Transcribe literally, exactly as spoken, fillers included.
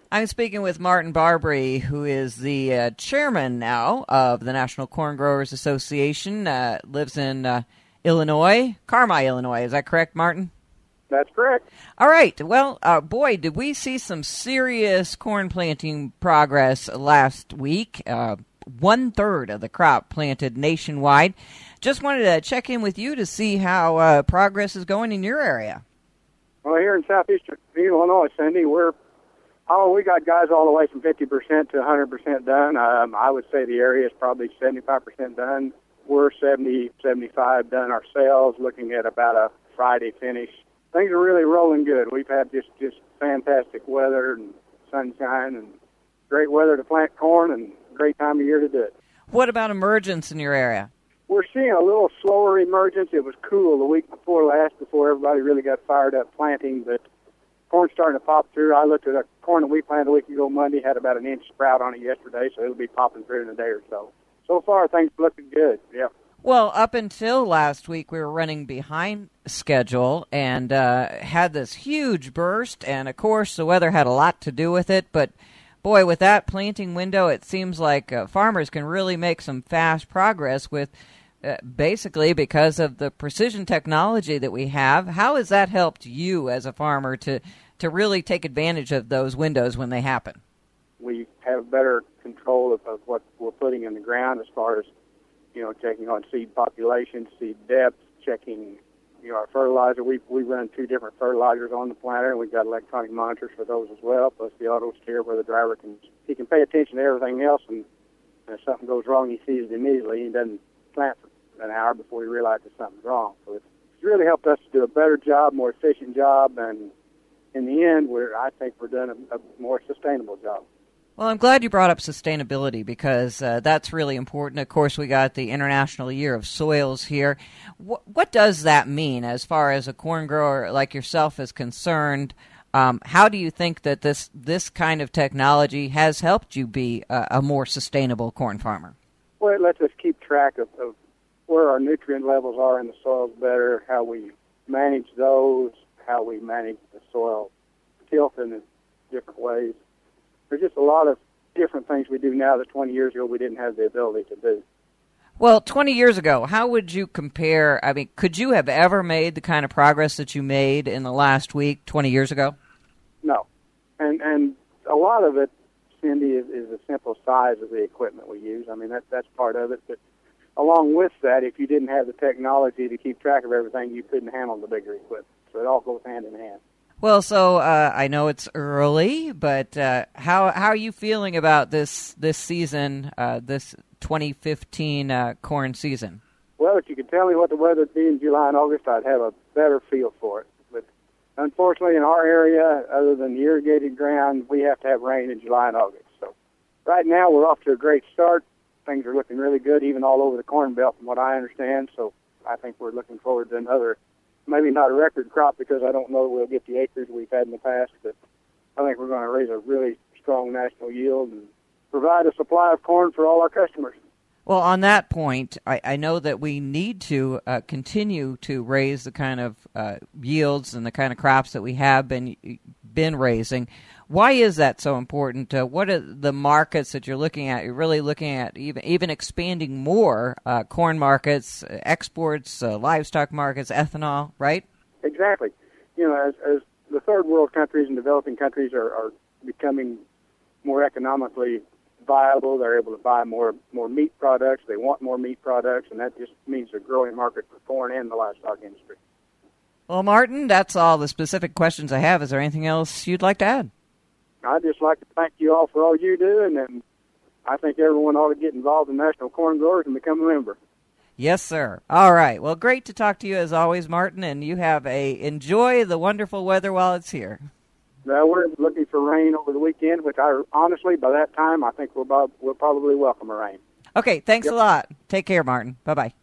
I'm speaking with Martin Barbary, who is the uh, chairman now of the National Corn Growers Association, uh, lives in uh, Illinois, Carmi, Illinois. Is that correct, Martin? That's correct. All right. Well, uh, boy, did we see some serious corn planting progress last week. Uh, one-third of the crop planted nationwide. Just wanted to check in with you to see how uh, progress is going in your area. Well, here in southeastern Illinois, Cindy, we're oh, we got guys all the way from fifty percent to one hundred percent done. Um, I would say the area is probably seventy-five percent done. We're seventy, seventy-five done ourselves, looking at about a Friday finish. Things are really rolling good. We've had just, just fantastic weather and sunshine and great weather to plant corn and great time of year to do it. What about emergence in your area? We're seeing a little slower emergence. It was cool the week before last, before everybody really got fired up planting, but corn's starting to pop through. I looked at a corn that we planted a week ago Monday, had about an inch sprout on it yesterday, so it'll be popping through in a day or so. So far, things are looking good, yeah. Well, up until last week, we were running behind schedule and uh, had this huge burst, and of course, the weather had a lot to do with it, but boy, with that planting window, it seems like uh, farmers can really make some fast progress with uh, basically because of the precision technology that we have. How has that helped you as a farmer to, to really take advantage of those windows when they happen? We have better control of, of what we're putting in the ground as far as, you know, checking on seed population, seed depth, checking, you know, our fertilizer. We we run two different fertilizers on the planter, and we've got electronic monitors for those as well, plus the auto steer where the driver can he can pay attention to everything else, and, and if something goes wrong, he sees it immediately. He doesn't plant for an hour before he realizes something's wrong. So it's really helped us to do a better job, more efficient job, and in the end, we're I think we're doing a, a more sustainable job. Well, I'm glad you brought up sustainability because uh, that's really important. Of course, we got the International Year of Soils here. What, what does that mean as far as a corn grower like yourself is concerned? Um, how do you think that this this kind of technology has helped you be a, a more sustainable corn farmer? Well, it lets us keep track of, of where our nutrient levels are in the soils better, how we manage those, how we manage the soil tilth in different ways. There's just a lot of different things we do now that twenty years ago we didn't have the ability to do. Well, twenty years ago, how would you compare? I mean, could you have ever made the kind of progress that you made in the last week twenty years ago? No. And and a lot of it, Cindy, is, is the simple size of the equipment we use. I mean, that, that's part of it. But along with that, if you didn't have the technology to keep track of everything, you couldn't handle the bigger equipment. So it all goes hand in hand. Well, so uh, I know it's early, but uh, how how are you feeling about this this season, uh, this twenty fifteen uh, corn season? Well, if you could tell me what the weather would be in July and August, I'd have a better feel for it. But unfortunately, in our area, other than the irrigated ground, we have to have rain in July and August. So right now, we're off to a great start. Things are looking really good, even all over the Corn Belt, from what I understand. So I think we're looking forward to another. Maybe not a record crop because I don't know we'll get the acres we've had in the past, but I think we're going to raise a really strong national yield and provide a supply of corn for all our customers. Well, on that point, I, I know that we need to uh, continue to raise the kind of uh, yields and the kind of crops that we have been been raising. Why is that so important? Uh, what are the markets that you're looking at? You're really looking at even even expanding more uh, corn markets, exports, uh, livestock markets, ethanol, right? Exactly. You know, as, as the third world countries and developing countries are, are becoming more economically viable, they're able to buy more more meat products. They want more meat products, and that just means a growing market for corn and the livestock industry. Well, Martin, that's all the specific questions I have. Is there anything else you'd like to add? I'd just like to thank you all for all you do, and, and I think everyone ought to get involved in National Corn Growers and become a member. Yes, sir. All right. Well, great to talk to you as always, Martin, and you have a enjoy the wonderful weather while it's here. Well, we're looking for rain over the weekend, which I honestly, by that time, I think we'll, we'll probably welcome a rain. Okay, thanks Yep. a lot. Take care, Martin. Bye-bye.